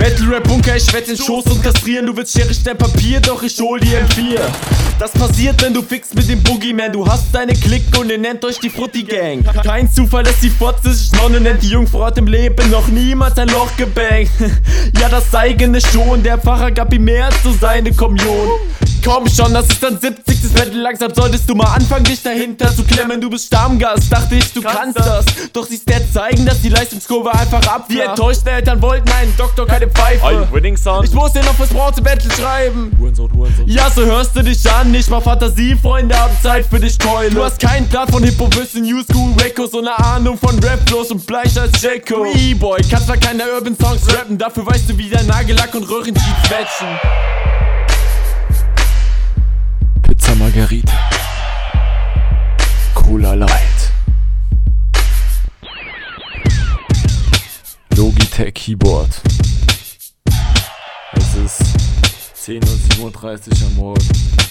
Battle-Rap-Bunker, ich werd den Schoß und kastrieren. Du willst Schere, Stein, Papier, doch ich hol die M4. Das passiert, wenn du fixt mit dem Boogeyman. Du hast deine Clique und ihr nennt euch die Frutti-Gang. Kein Zufall, dass die Fotze sich Nonne nennt. Die Jungfrau hat im Leben noch niemals ein Loch gebangt. Ja, das eigene schon. Der Pfarrer gab ihm mehr als so seine Kommunion. Komm schon, das ist dein 70. Battle. Langsam solltest du mal anfangen, dich dahinter zu klemmen. Du bist Stammgast, dachte ich, du kannst das. Doch sie Stats zeigen, dass die Leistungskurve einfach abflacht. Die enttäuschten Eltern wollten einen Doktor, keine Pfeife. Ich muss dir noch fürs Bronze-Battle schreiben. Hurensohn. Ja, so hörst du dich an. Nicht mal Fantasiefreunde haben Zeit für dich Keule. Du hast keinen Plan von Hip-Hop-Wissen, New School Records, so eine Ahnung von Rap-Flows und Bleich als Jacko. E-Boy, kannst zwar keine Urban Songs rappen, dafür weißt du, wie dein Nagellack und Röhrencheats quetschen. Pizza Margherita, Cola Light, Logitech Keyboard. Es ist 10:37 Uhr am Morgen.